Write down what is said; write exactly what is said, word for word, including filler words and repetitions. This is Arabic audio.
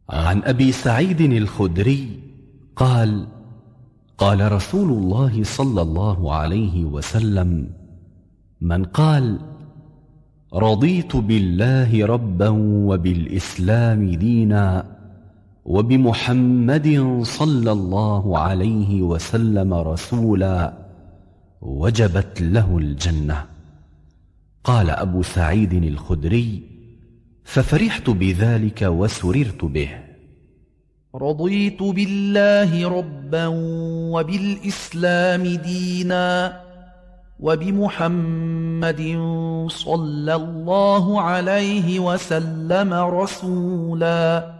عن أبي سعيد الخدري قال: قال رسول الله صلى الله عليه وسلم: من قال رضيت بالله ربا وبالإسلام دينا وبمحمد صلى الله عليه وسلم رسولا وجبت له الجنة. قال أبو سعيد الخدري: ففرحت بذلك وسررت به. رضيت بالله ربا وبالإسلام دينا وبمحمد صلى الله عليه وسلم رسولا